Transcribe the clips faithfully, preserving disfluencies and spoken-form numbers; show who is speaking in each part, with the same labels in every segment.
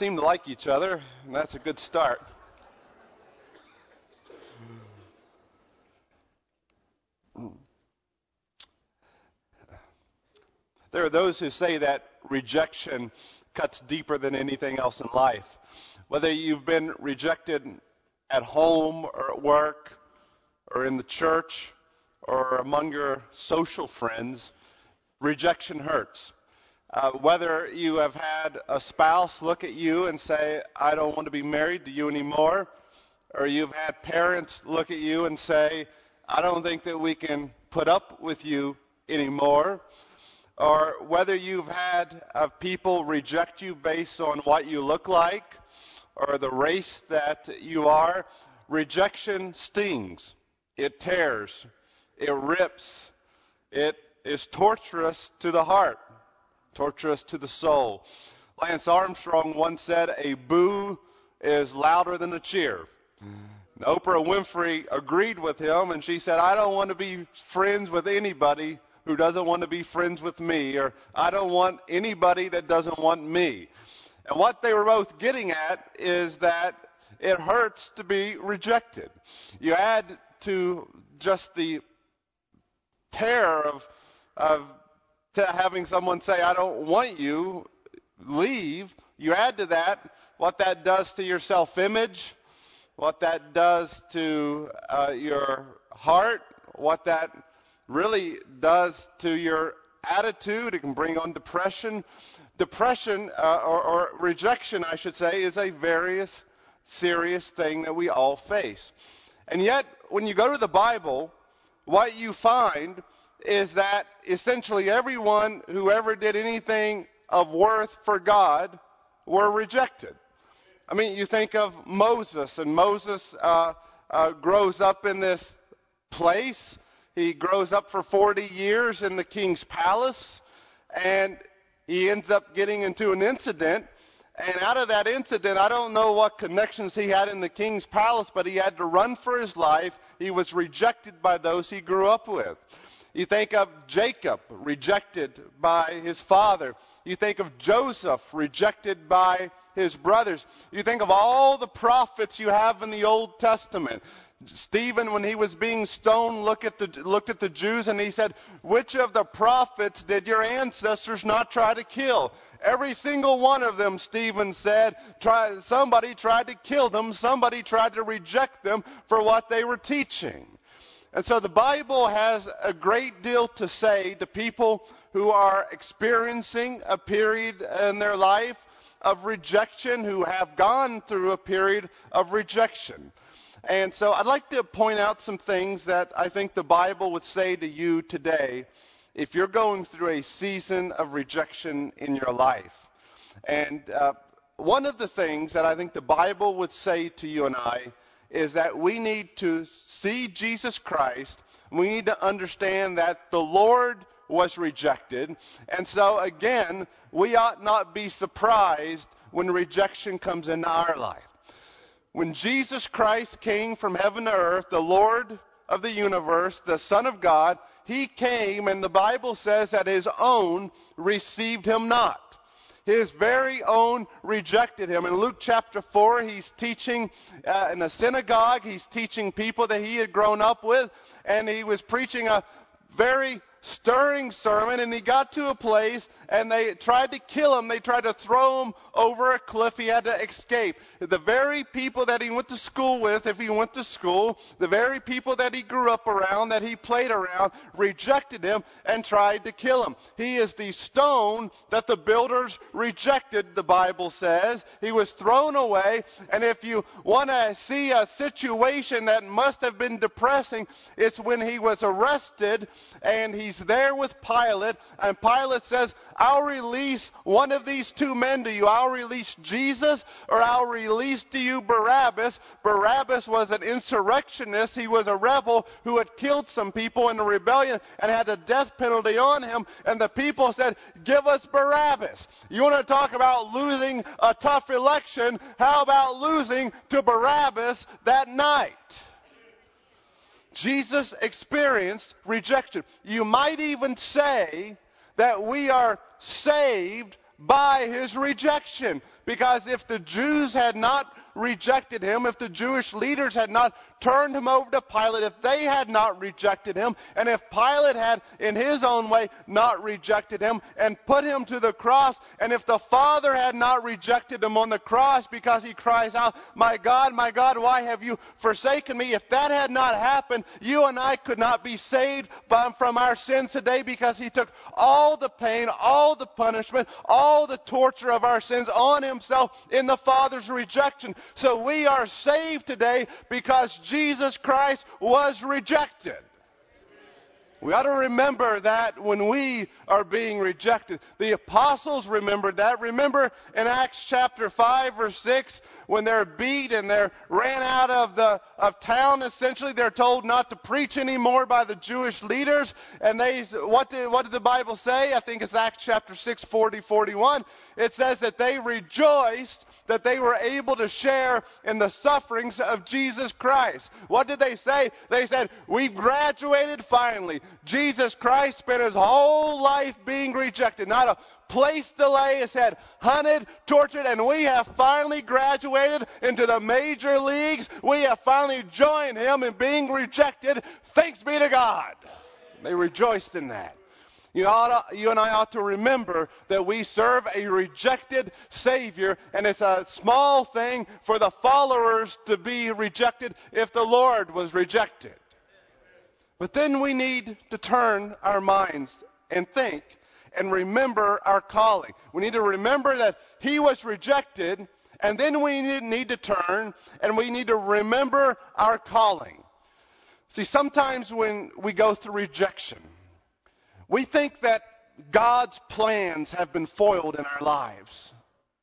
Speaker 1: seem to like each other, and that's a good start. There are those who say that rejection cuts deeper than anything else in life. Whether you've been rejected at home or at work or in the church or among your social friends, rejection hurts. Uh, whether you have had a spouse look at you and say, I don't want to be married to you anymore, or you've had parents look at you and say, I don't think that we can put up with you anymore, or whether you've had uh, people reject you based on what you look like or the race that you are, rejection stings. It tears. It rips. It is torturous to the heart, torturous to the soul. Lance Armstrong once said, a boo is louder than a cheer. And Oprah Winfrey agreed with him, and she said, I don't want to be friends with anybody who doesn't want to be friends with me, or I don't want anybody that doesn't want me. And what they were both getting at is that it hurts to be rejected. You add to just the terror of, of to having someone say, I don't want you, leave. You add to that what that does to your self-image, what that does to uh, your heart, what that really does to your attitude. It can bring on depression. Depression, uh, or, or rejection, I should say, is a very serious thing that we all face. And yet, when you go to the Bible, what you find is that essentially everyone who ever did anything of worth for God were rejected. I mean, you think of Moses, and Moses uh, uh, grows up in this place. He grows up for forty years in the king's palace, and he ends up getting into an incident. And out of that incident, I don't know what connections he had in the king's palace, but he had to run for his life. He was rejected by those he grew up with. You think of Jacob, rejected by his father. You think of Joseph, rejected by his brothers. You think of all the prophets you have in the Old Testament. Stephen, when he was being stoned, looked at the, looked at the Jews and he said, which of the prophets did your ancestors not try to kill? Every single one of them, Stephen said, try, somebody tried to kill them. Somebody tried to reject them for what they were teaching. And so the Bible has a great deal to say to people who are experiencing a period in their life of rejection, who have gone through a period of rejection. And so I'd like to point out some things that I think the Bible would say to you today if you're going through a season of rejection in your life. And uh, one of the things that I think the Bible would say to you and I is that we need to see Jesus Christ. We need to understand that the Lord was rejected. And so, again, we ought not be surprised when rejection comes into our life. When Jesus Christ came from heaven to earth, the Lord of the universe, the Son of God, he came, and the Bible says that his own received him not. His very own rejected him. In Luke chapter four, he's teaching uh, in a synagogue. He's teaching people that he had grown up with, and he was preaching a very stirring sermon, and he got to a place and they tried to kill him. They tried to throw him over a cliff. He had to escape. The very people that he went to school with, if he went to school, the very people that he grew up around, that he played around, rejected him and tried to kill him. He is the stone that the builders rejected, the Bible says. He was thrown away. And if you want to see a situation that must have been depressing, it's when he was arrested and he's there with Pilate, and Pilate says, I'll release one of these two men to you. I'll release Jesus, or I'll release to you Barabbas. Barabbas was an insurrectionist. He was a rebel who had killed some people in a rebellion and had a death penalty on him. And the people said, give us Barabbas. You want to talk about losing a tough election? How about losing to Barabbas that night? Jesus experienced rejection. You might even say that we are saved by his rejection. Because if the Jews had not rejected him, if the Jewish leaders had not turned him over to Pilate, if they had not rejected him, and if Pilate had in his own way not rejected him and put him to the cross, and if the Father had not rejected him on the cross because he cries out, "My God, my God, why have you forsaken me?" If that had not happened, you and I could not be saved from our sins today, because he took all the pain, all the punishment, all the torture of our sins on himself in the Father's rejection. So we are saved today because Jesus Christ was rejected. We ought to remember that when we are being rejected. The apostles remembered that. Remember in Acts chapter five or six, when they're beat and they're ran out of the of town, essentially they're told not to preach anymore by the Jewish leaders. And they, what did, what did the Bible say? I think it's Acts chapter six, forty, forty-one. It says that they rejoiced that they were able to share in the sufferings of Jesus Christ. What did they say? They said, "We've graduated finally." Jesus Christ spent his whole life being rejected. Not a place to lay his head, hunted, tortured, and we have finally graduated into the major leagues. We have finally joined him in being rejected. Thanks be to God. They rejoiced in that. You, ought to, you and I ought to remember that we serve a rejected Savior, and it's a small thing for the followers to be rejected if the Lord was rejected. But then we need to turn our minds and think and remember our calling. We need to remember that he was rejected, and then we need to turn and we need to remember our calling. See, sometimes when we go through rejection, we think that God's plans have been foiled in our lives.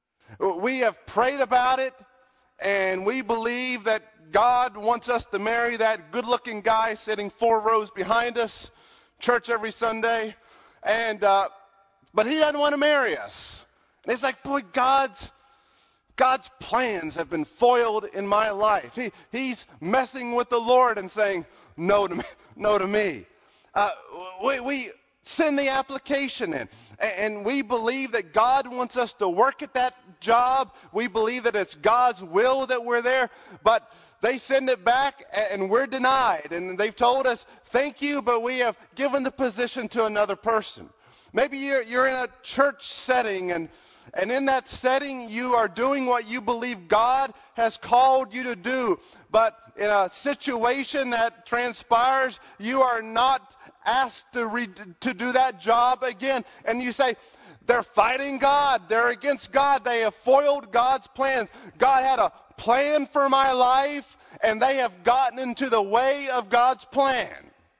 Speaker 1: We have prayed about it, and we believe that God wants us to marry that good-looking guy sitting four rows behind us, church every Sunday, and uh, but he doesn't want to marry us. And it's like, boy, God's God's plans have been foiled in my life. He He's messing with the Lord and saying no to me. No to me. Uh, we we send the application in, and we believe that God wants us to work at that job. We believe that it's God's will that we're there, but they send it back and we're denied. And they've told us, thank you, but we have given the position to another person. Maybe you're, you're in a church setting, and, and in that setting you are doing what you believe God has called you to do. But in a situation that transpires, you are not asked to, re- to do that job again. And you say, they're fighting God. They're against God. They have foiled God's plans. God had a plan for my life, and they have gotten into the way of God's plan.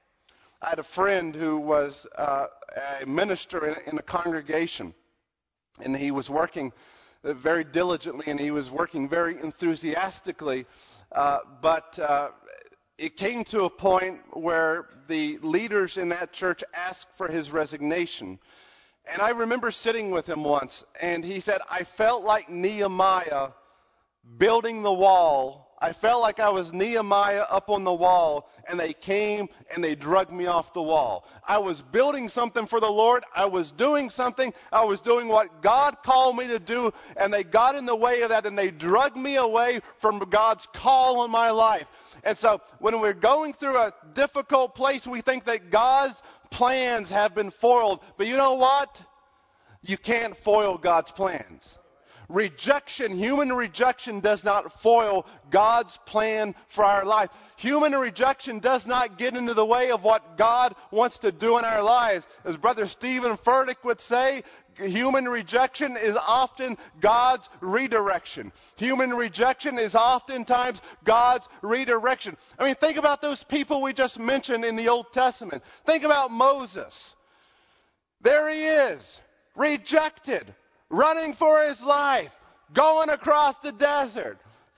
Speaker 1: I had a friend who was uh, a minister in, in a congregation, and he was working very diligently, and he was working very enthusiastically, uh, but uh, it came to a point where the leaders in that church asked for his resignation. And I remember sitting with him once, and he said, I felt like Nehemiah building the wall. I felt like I was Nehemiah up on the wall, and they came and they dragged me off the wall. I was building something for the Lord. I was doing something. I was doing what God called me to do, and they got in the way of that, and they dragged me away from God's call on my life. And so when we're going through a difficult place, we think that God's plans have been foiled. But you know what? You can't foil God's plans. Rejection, human rejection does not foil God's plan for our life. Human rejection does not get into the way of what God wants to do in our lives. As Brother Stephen Furtick would say, human rejection is often God's redirection. Human rejection is oftentimes God's redirection. I mean, think about those people we just mentioned in the Old Testament. Think about Moses. There he is, rejected, running for his life, going across the desert,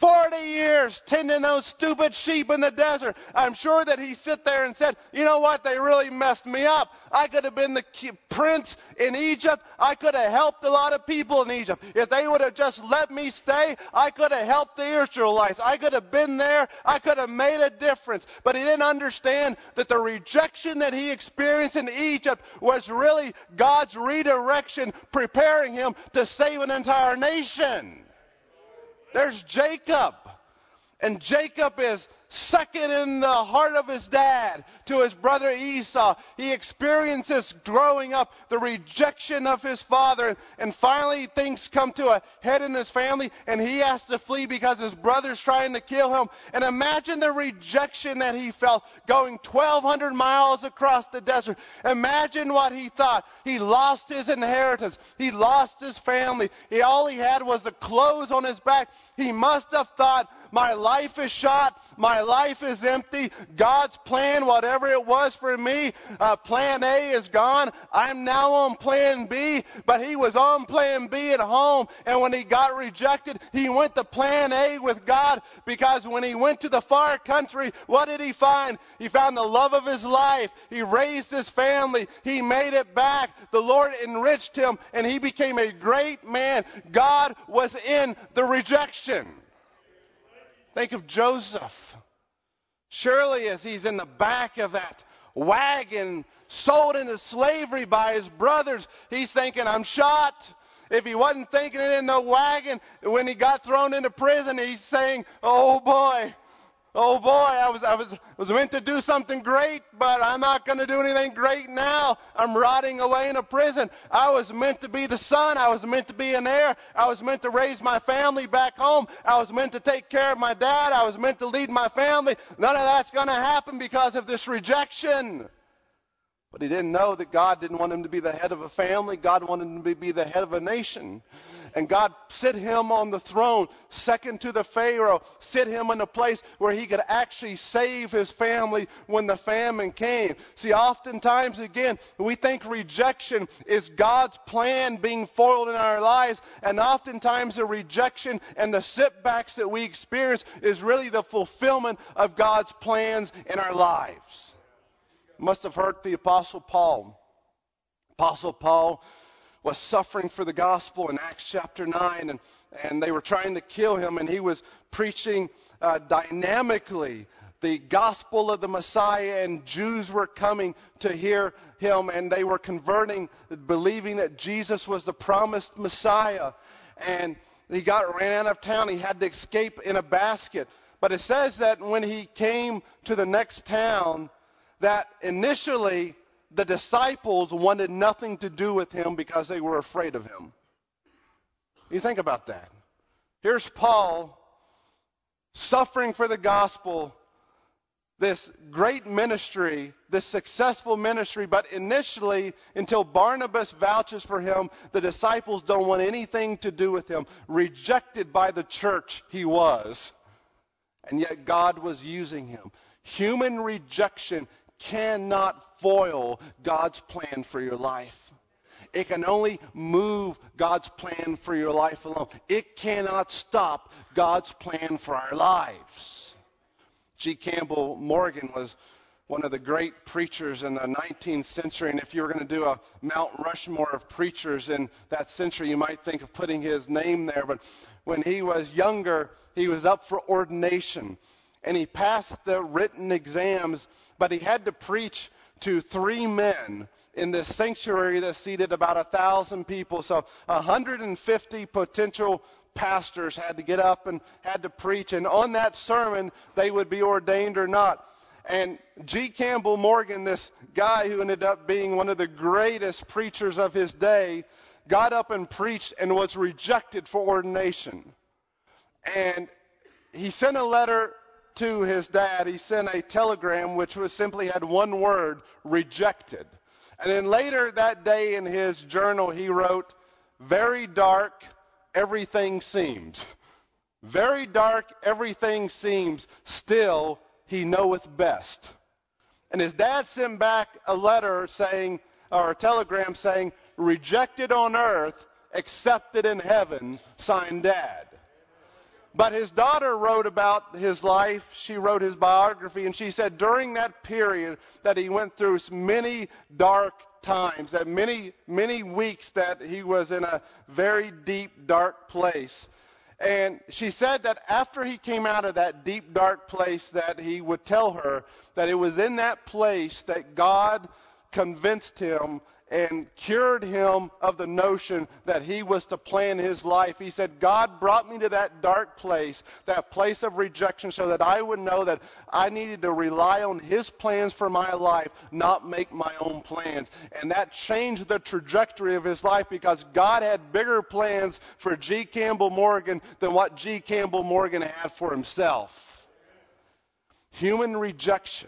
Speaker 1: forty years tending those stupid sheep in the desert. I'm sure that he sat there and said, you know what, they really messed me up. I could have been the prince in Egypt. I could have helped a lot of people in Egypt. If they would have just let me stay, I could have helped the Israelites. I could have been there. I could have made a difference. But he didn't understand that the rejection that he experienced in Egypt was really God's redirection, preparing him to save an entire nation. There's Jacob. And Jacob is second in the heart of his dad to his brother Esau. He experiences growing up the rejection of his father. And finally things come to a head in his family and he has to flee because his brother's trying to kill him. And imagine the rejection that he felt going twelve hundred miles across the desert. Imagine what he thought. He lost his inheritance. He lost his family. He, all he had was the clothes on his back. He must have thought, my life is shot. My life is empty. God's plan, whatever it was for me, uh, plan A is gone. I'm now on plan B. But he was on plan B at home. And when he got rejected, he went to plan A with God. Because when he went to the far country, what did he find? He found the love of his life. He raised his family. He made it back. The Lord enriched him. And he became a great man. God was in the rejection. Think of Joseph. Surely as he's in the back of that wagon, sold into slavery by his brothers, he's thinking, I'm shot. If he wasn't thinking it in the wagon, when he got thrown into prison, he's saying, oh boy, oh boy, I was, I was, was meant to do something great, but I'm not going to do anything great now. I'm rotting away in a prison. I was meant to be the son. I was meant to be an heir. I was meant to raise my family back home. I was meant to take care of my dad. I was meant to lead my family. None of that's going to happen because of this rejection. But he didn't know that God didn't want him to be the head of a family. God wanted him to be the head of a nation. And God set him on the throne, second to the Pharaoh, set him in a place where he could actually save his family when the famine came. See, oftentimes, again, we think rejection is God's plan being foiled in our lives. And oftentimes the rejection and the setbacks that we experience is really the fulfillment of God's plans in our lives. Must have hurt the Apostle Paul. Apostle Paul was suffering for the gospel in Acts chapter nine, and, and they were trying to kill him, and he was preaching uh, dynamically the gospel of the Messiah, and Jews were coming to hear him, and they were converting, believing that Jesus was the promised Messiah. And he got ran out of town. He had to escape in a basket. But it says that when he came to the next town, that initially the disciples wanted nothing to do with him because they were afraid of him. You think about that. Here's Paul suffering for the gospel, this great ministry, this successful ministry, but initially, until Barnabas vouches for him, the disciples don't want anything to do with him. Rejected by the church he was. And yet God was using him. Human rejection cannot foil God's plan for your life. It can only move God's plan for your life alone. It cannot stop God's plan for our lives. G. Campbell Morgan was one of the great preachers in the nineteenth century, and if you were going to do a Mount Rushmore of preachers in that century, you might think of putting his name there. But when he was younger, he was up for ordination, and he passed the written exams, but he had to preach to three men in this sanctuary that seated about a thousand people. So one hundred fifty potential pastors had to get up and had to preach. And on that sermon, they would be ordained or not. And G. Campbell Morgan, this guy who ended up being one of the greatest preachers of his day, got up and preached and was rejected for ordination. And he sent a letter to his dad. He sent a telegram which was simply had one word: rejected. And then later that day in his journal he wrote, very dark everything seems. Very dark everything seems, still he knoweth best. And his dad sent back a letter saying, or a telegram saying, rejected on earth, accepted in heaven, signed Dad. But his daughter wrote about his life. She wrote his biography, and she said during that period that he went through many dark times, that many, many weeks that he was in a very deep, dark place. And she said that after he came out of that deep, dark place, that he would tell her that it was in that place that God convinced him and cured him of the notion that he was to plan his life. He said, God brought me to that dark place, that place of rejection, so that I would know that I needed to rely on his plans for my life, not make my own plans. And that changed the trajectory of his life, because God had bigger plans for G. Campbell Morgan than what G. Campbell Morgan had for himself. Human rejection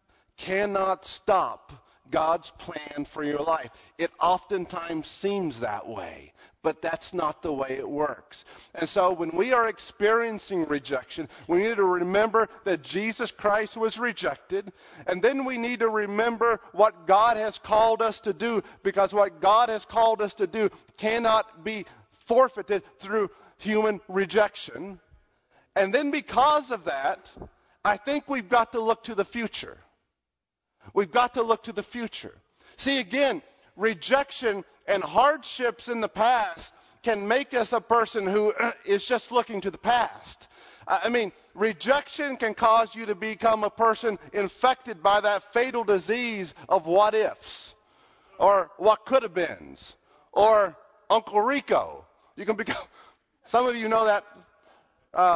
Speaker 1: cannot stop God's plan for your life. It oftentimes seems that way, but that's not the way it works. And so when we are experiencing rejection, we need to remember that Jesus Christ was rejected, and then we need to remember what God has called us to do, because what God has called us to do cannot be forfeited through human rejection. And then because of that, I think we've got to look to the future. We've got to look to the future. See, again, rejection and hardships in the past can make us a person who is just looking to the past. I mean, rejection can cause you to become a person infected by that fatal disease of what ifs, or what could have beens, or Uncle Rico. You can become, some of you know that uh,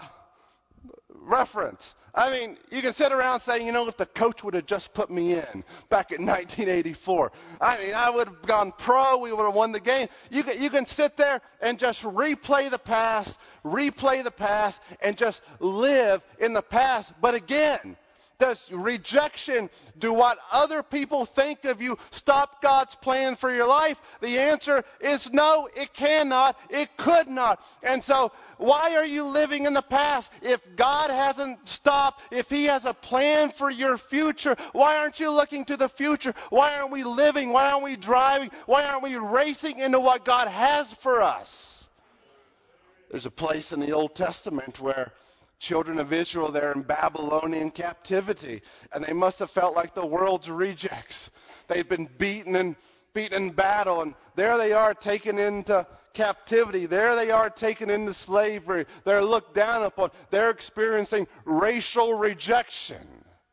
Speaker 1: reference. I mean, you can sit around saying, you know, if the coach would have just put me in back in nineteen eighty-four, I mean, I would have gone pro, we would have won the game. You can, you can sit there and just replay the past, replay the past, and just live in the past. But again, does rejection, do what other people think of you, stop God's plan for your life? The answer is no, it cannot, it could not. And so, why are you living in the past? If God hasn't stopped, if He has a plan for your future, why aren't you looking to the future? Why aren't we living? Why aren't we driving? Why aren't we racing into what God has for us? There's a place in the Old Testament where children of Israel, they're in Babylonian captivity, and they must have felt like the world's rejects. They'd been beaten and beaten in battle, and there they are taken into captivity. There they are taken into slavery. They're looked down upon. They're experiencing racial rejection.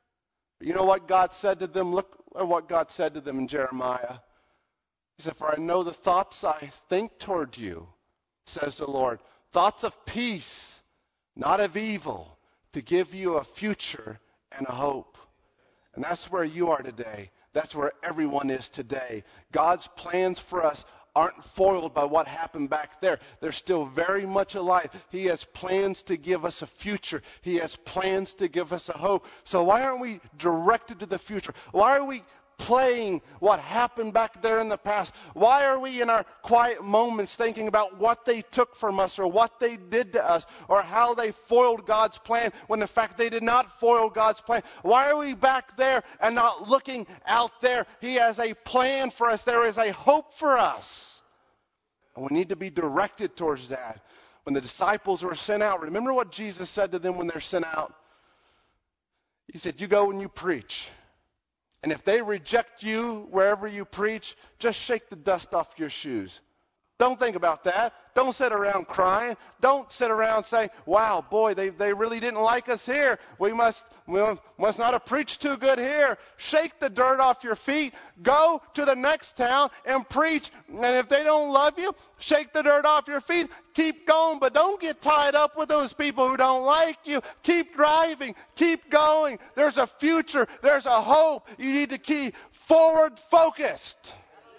Speaker 1: You know what God said to them? Look at what God said to them in Jeremiah. He said, "For I know the thoughts I think toward you, says the Lord, thoughts of peace, not of evil, to give you a future and a hope." And that's where you are today. That's where everyone is today. God's plans for us aren't foiled by what happened back there. They're still very much alive. He has plans to give us a future. He has plans to give us a hope. So why aren't we directed to the future? Why are we playing what happened back there in the past? Why are we in our quiet moments thinking about what they took from us, or what they did to us, or how they foiled God's plan, when in fact they did not foil God's plan? Why are we back there and not looking out there? He has a plan for us. There is a hope for us. And we need to be directed towards that. When the disciples were sent out, remember what Jesus said to them when they're sent out? He said, "You go and you preach. And if they reject you wherever you preach, just shake the dust off your shoes." Don't think about that. Don't sit around crying. Don't sit around saying, "Wow, boy, they, they really didn't like us here. We must, we must not have preached too good here." Shake the dirt off your feet. Go to the next town and preach. And if they don't love you, shake the dirt off your feet. Keep going, but don't get tied up with those people who don't like you. Keep driving. Keep going. There's a future. There's a hope. You need to keep forward focused.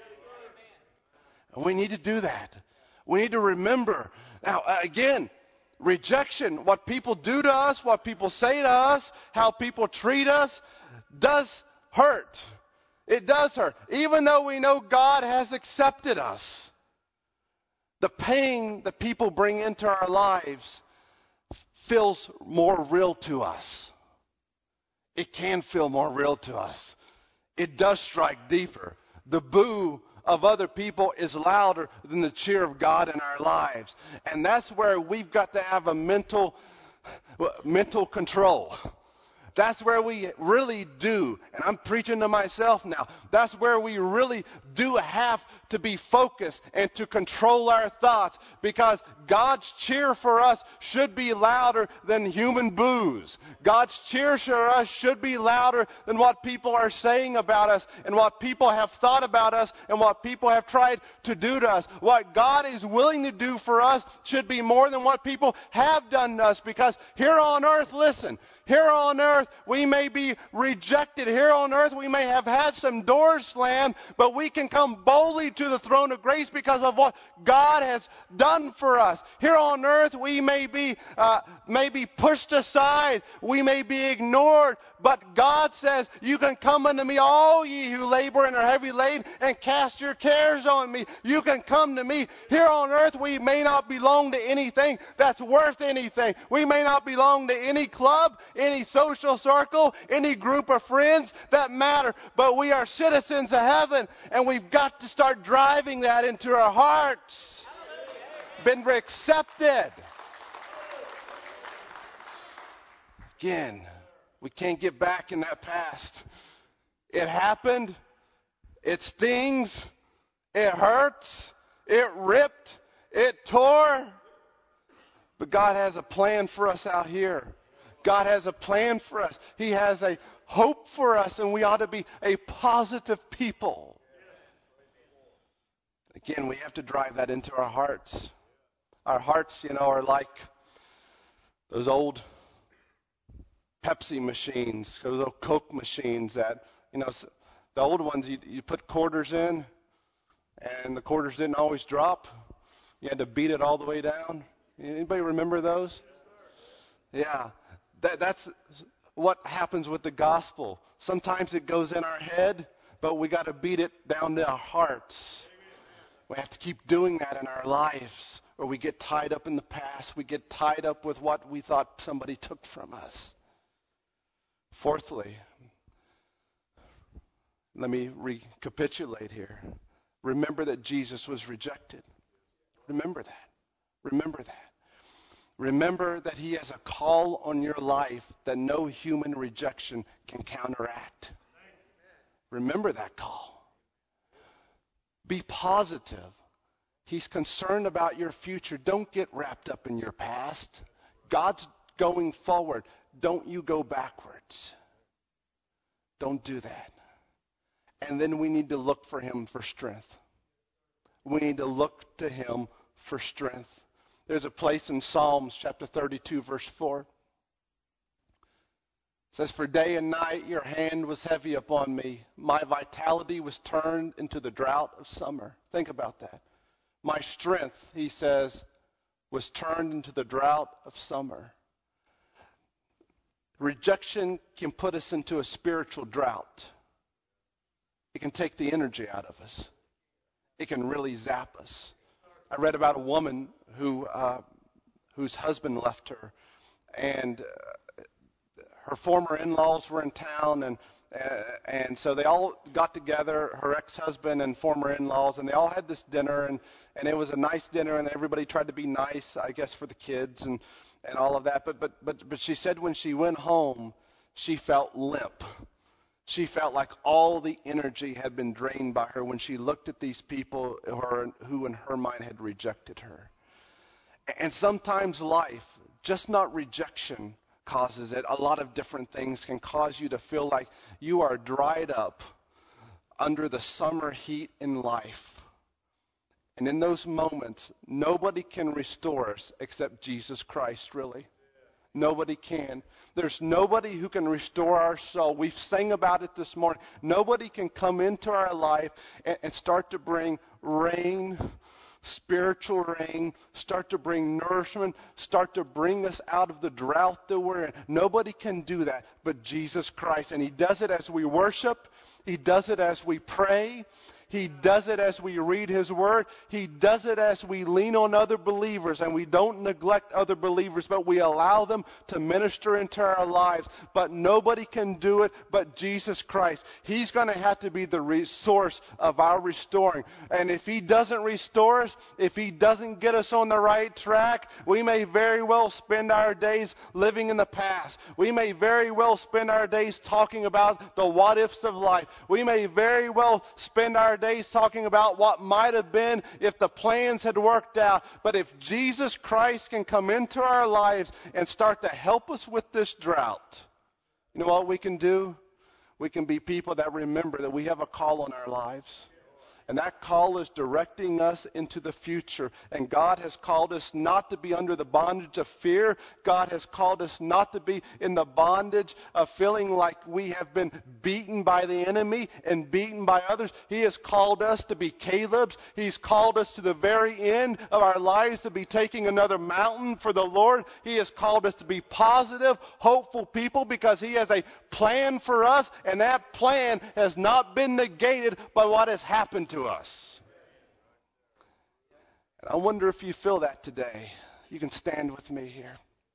Speaker 1: And we need to do that. We need to remember. Now, again, rejection, what people do to us, what people say to us, how people treat us, does hurt. It does hurt. Even though we know God has accepted us, the pain that people bring into our lives feels more real to us. It can feel more real to us. It does strike deeper. The boo of other people is louder than the cheer of God in our lives. And that's where we've got to have a mental, mental control. That's where we really do, and I'm preaching to myself now, that's where we really do have to be focused and to control our thoughts, because God's cheer for us should be louder than human boos. God's cheer for us should be louder than what people are saying about us and what people have thought about us and what people have tried to do to us. What God is willing to do for us should be more than what people have done to us, because here on earth, listen, here on earth, we may be rejected. Here on earth, we may have had some doors slammed, but we can come boldly to the throne of grace because of what God has done for us. Here on earth, we may be, uh, may be pushed aside. We may be ignored, but God says, you can come unto me, all ye who labor and are heavy laden, and cast your cares on me. You can come to me. Here on earth, we may not belong to anything that's worth anything. We may not belong to any club, any social circle, any group of friends that matter, but we are citizens of heaven, and we've got to start driving that into our hearts. Been accepted. Again, we can't get back in that past. It happened. It stings. It hurts. It ripped. It tore. But God has a plan for us out here. God has a plan for us. He has a hope for us, and we ought to be a positive people. Again, we have to drive that into our hearts. Our hearts, you know, are like those old Pepsi machines, those old Coke machines that, you know, the old ones, you, you put quarters in, and the quarters didn't always drop. You had to beat it all the way down. Anybody remember those? Yeah. That, that's what happens with the gospel. Sometimes it goes in our head, but we got to beat it down to our hearts. We have to keep doing that in our lives, or we get tied up in the past. We get tied up with what we thought somebody took from us. Fourthly, let me recapitulate here. Remember that Jesus was rejected. Remember that. Remember that. Remember that he has a call on your life that no human rejection can counteract. Remember that call. Be positive. He's concerned about your future. Don't get wrapped up in your past. God's going forward. Don't you go backwards. Don't do that. And then we need to look for him for strength. We need to look to him for strength. There's a place in Psalms chapter thirty-two, verse four. It says, for day and night your hand was heavy upon me. My vitality was turned into the drought of summer. Think about that. My strength, he says, was turned into the drought of summer. Rejection can put us into a spiritual drought. It can take the energy out of us. It can really zap us. I read about a woman who uh, whose husband left her, and uh, her former in-laws were in town, and uh, and so they all got together, her ex-husband and former in-laws, and they all had this dinner, and, and it was a nice dinner, and everybody tried to be nice, I guess, for the kids and, and all of that. But but but but she said when she went home, she felt limp. She felt like all the energy had been drained by her when she looked at these people who in her mind had rejected her. And sometimes life, just not rejection, causes it. A lot of different things can cause you to feel like you are dried up under the summer heat in life. And in those moments, nobody can restore us except Jesus Christ, really. Nobody can. There's nobody who can restore our soul. We've sang about it this morning. Nobody can come into our life and, and start to bring rain, spiritual rain, start to bring nourishment, start to bring us out of the drought that we're in. Nobody can do that but Jesus Christ. And he does it as we worship. He does it as we pray. He does it as we read His Word. He does it as we lean on other believers, and we don't neglect other believers, but we allow them to minister into our lives. But nobody can do it but Jesus Christ. He's going to have to be the resource of our restoring. And if He doesn't restore us, if He doesn't get us on the right track, we may very well spend our days living in the past. We may very well spend our days talking about the what-ifs of life. We may very well spend our days talking about what might have been if the plans had worked out. But if Jesus Christ can come into our lives and start to help us with this drought, you know what we can do? We can be people that remember that we have a call on our lives. And that call is directing us into the future. And God has called us not to be under the bondage of fear. God has called us not to be in the bondage of feeling like we have been beaten by the enemy and beaten by others. He has called us to be Caleb's. He's called us to the very end of our lives to be taking another mountain for the Lord. He has called us to be positive, hopeful people because He has a plan for us. And that plan has not been negated by what has happened to us. And I wonder if you feel that today. You can stand with me here.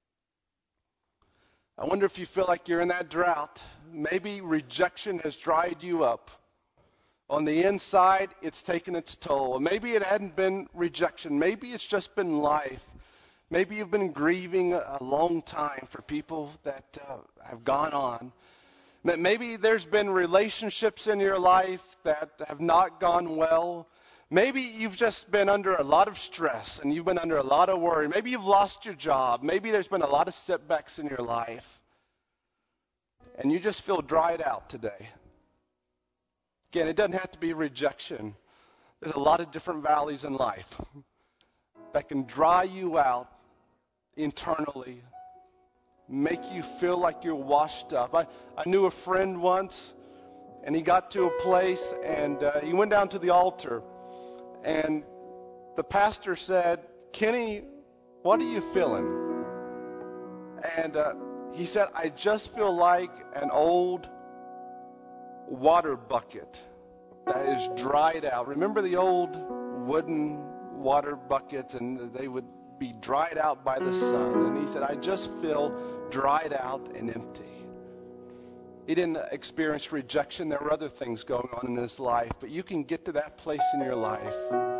Speaker 1: I wonder if you feel like you're in that drought. Maybe rejection has dried you up. On the inside, it's taken its toll. Maybe it hadn't been rejection. Maybe it's just been life. Maybe you've been grieving a long time for people that uh, have gone on. Maybe there's been relationships in your life that have not gone well. Maybe you've just been under a lot of stress and you've been under a lot of worry. Maybe you've lost your job. Maybe there's been a lot of setbacks in your life. And you just feel dried out today. Again, it doesn't have to be rejection. There's a lot of different valleys in life that can dry you out internally. Make you feel like you're washed up. I, I knew a friend once, and he got to a place, and uh, he went down to the altar, and the pastor said, "Kenny, what are you feeling?" And uh, he said, "I just feel like an old water bucket that is dried out." Remember the old wooden water buckets, and they would be dried out by the sun. And he said, "I just feel dried out and empty." He didn't experience rejection. There were other things going on in his life. But you can get to that place in your life.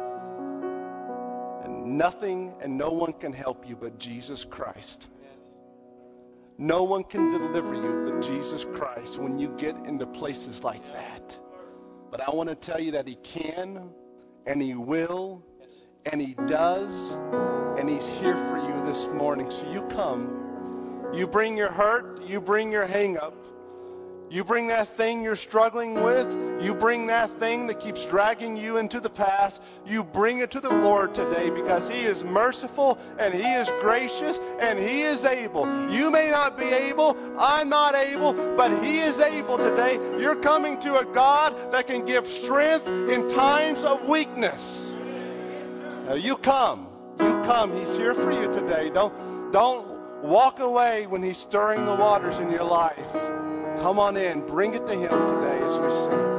Speaker 1: And nothing and no one can help you but Jesus Christ. No one can deliver you but Jesus Christ when you get into places like that. But I want to tell you that He can, and He will, and He does, and He's here for you this morning. So you come. You bring your hurt. You bring your hang-up. You bring that thing you're struggling with. You bring that thing that keeps dragging you into the past. You bring it to the Lord today because He is merciful and He is gracious and He is able. You may not be able. I'm not able, but He is able today. You're coming to a God that can give strength in times of weakness. Now you come. You come. He's here for you today. Don't, don't walk away when He's stirring the waters in your life. Come on in. Bring it to Him today as we sing.